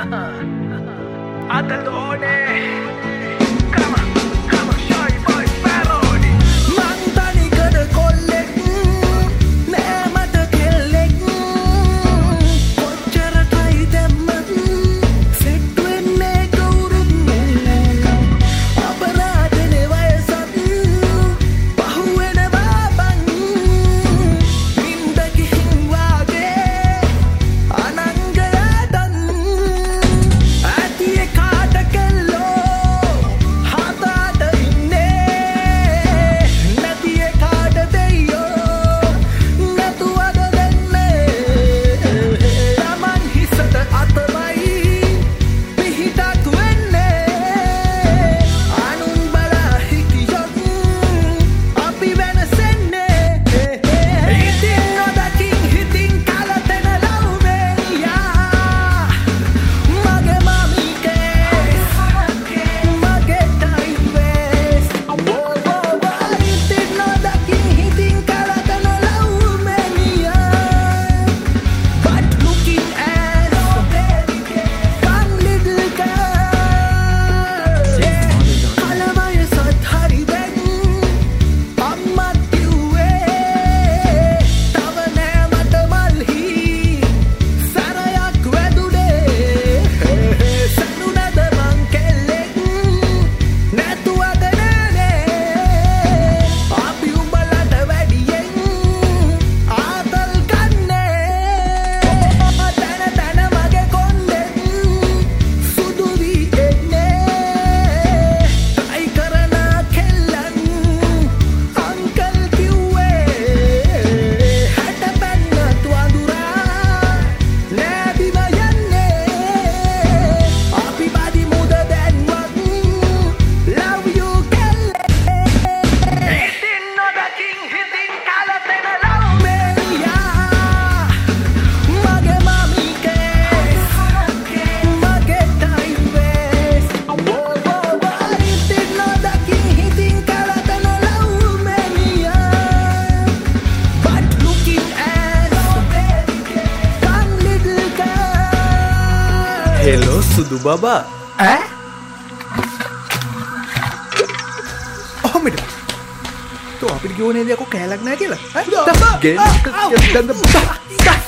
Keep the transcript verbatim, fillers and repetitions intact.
Attenzione! Come on, come on, show you boy Sparrowni. Mantani kada kollek nෑමට කෙල්ලෙක් කොච්චරටයි දැම්මත් set වෙන්නේ කවුරුත් අපරාධනේ වයසත් පහුවෙනවා බං නින්ද ගිහින් වාගේ අනංගයටත් ඇතියේ කාට කෙල්ලෝ හදාට ඉන්නේ නැතියේ කාට දෙයියෝ නැතුවද දෙන්නේ තමන් හිසට අතමයි පිහිටක් වෙන්නේ අනුන් බලා හිටියොත් අපි වෙනසෙන්නේ ඉතින් නොදකින් හිතින් කලතෙන ලව්මෙලියා මගේ මමිකේ මගේ ටයිම් වේස් ඉතින් නොදකින් හිතින් කලතෙන ලව්මෙලියා but looking at some little girl කලවයසත් හරි දැන් අම්මත් කිව්වේ තව නෑමට මල්හි සැරයක් වැදුනේ සැනුනද මං කෙල්ලෙක් නැතුවද නෑනේ අපි උඹලට වැඩියෙන් ආතල් ගන්නේ තැන තැන මගේ කොන්දෙන් සුදු වී එන්නේ ට්‍රයි කරන කෙල්ලන් අංකල් කිව්වේ හැට පැන්නත් වඳුරා නෑබිම යන්නේ අපි බදිමුද දැන්වත් love you කෙල්ලේ ඉතින් නොදකින් හිතින් කලතෙන ලව්මෙලියා මගේ මමිකේ මගේ ටයිම් වේස් ඉතින් නොදකින් හිතින් කලතෙන ලව්මෙලියා but looking at some little girl hello සුදු බබා ඈ ඔහොමද තෝ අපිට කිව්ව නේද යකෝ කෑලක් නැහැ කියලා ඈ බබා! ගෙන් ආ! ආ! ගෙන්